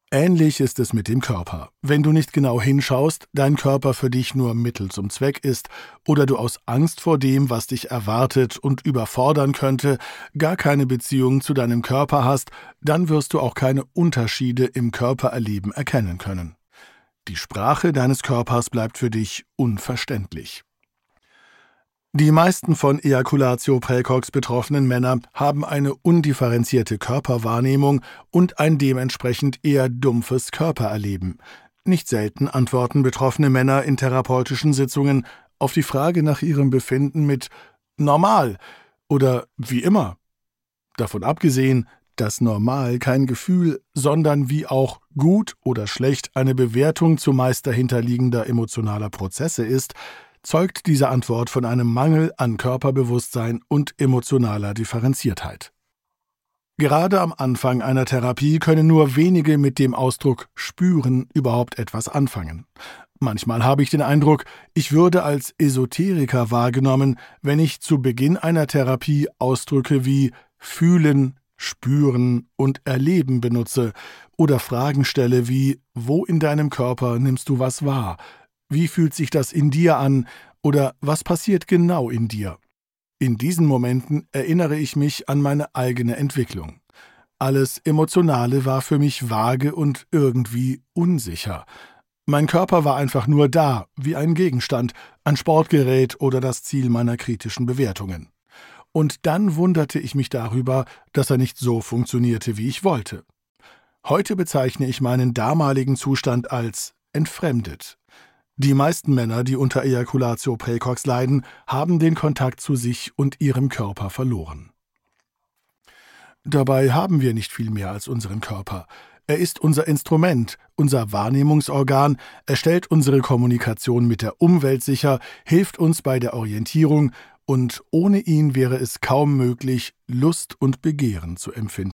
Ähnlich ist es mit dem Körper. Wenn du nicht genau hinschaust, dein Körper für dich nur Mittel zum Zweck ist oder du aus Angst vor dem, was dich erwartet und überfordern könnte, gar keine Beziehung zu deinem Körper hast, dann wirst du auch keine Unterschiede im Körpererleben erkennen können. Die Sprache deines Körpers bleibt für dich unverständlich. Die meisten von Ejaculatio praecox betroffenen Männer haben eine undifferenzierte Körperwahrnehmung und ein dementsprechend eher dumpfes Körpererleben. Nicht selten antworten betroffene Männer in therapeutischen Sitzungen auf die Frage nach ihrem Befinden mit »normal« oder »wie immer«. Davon abgesehen, dass normal kein Gefühl, sondern wie auch gut oder schlecht eine Bewertung zumeist dahinterliegender emotionaler Prozesse ist, zeugt diese Antwort von einem Mangel an Körperbewusstsein und emotionaler Differenziertheit. Gerade am Anfang einer Therapie können nur wenige mit dem Ausdruck »spüren« überhaupt etwas anfangen. Manchmal habe ich den Eindruck, ich würde als Esoteriker wahrgenommen, wenn ich zu Beginn einer Therapie Ausdrücke wie »fühlen«, »spüren« und »erleben« benutze oder Fragen stelle wie »wo in deinem Körper nimmst du was wahr?« Wie fühlt sich das in dir an oder was passiert genau in dir? In diesen Momenten erinnere ich mich an meine eigene Entwicklung. Alles Emotionale war für mich vage und irgendwie unsicher. Mein Körper war einfach nur da, wie ein Gegenstand, ein Sportgerät oder das Ziel meiner kritischen Bewertungen. Und dann wunderte ich mich darüber, dass er nicht so funktionierte, wie ich wollte. Heute bezeichne ich meinen damaligen Zustand als entfremdet. Die meisten Männer, die unter Ejaculatio praecox leiden, haben den Kontakt zu sich und ihrem Körper verloren. Dabei haben wir nicht viel mehr als unseren Körper. Er ist unser Instrument, unser Wahrnehmungsorgan, er stellt unsere Kommunikation mit der Umwelt sicher, hilft uns bei der Orientierung und ohne ihn wäre es kaum möglich, Lust und Begehren zu empfinden.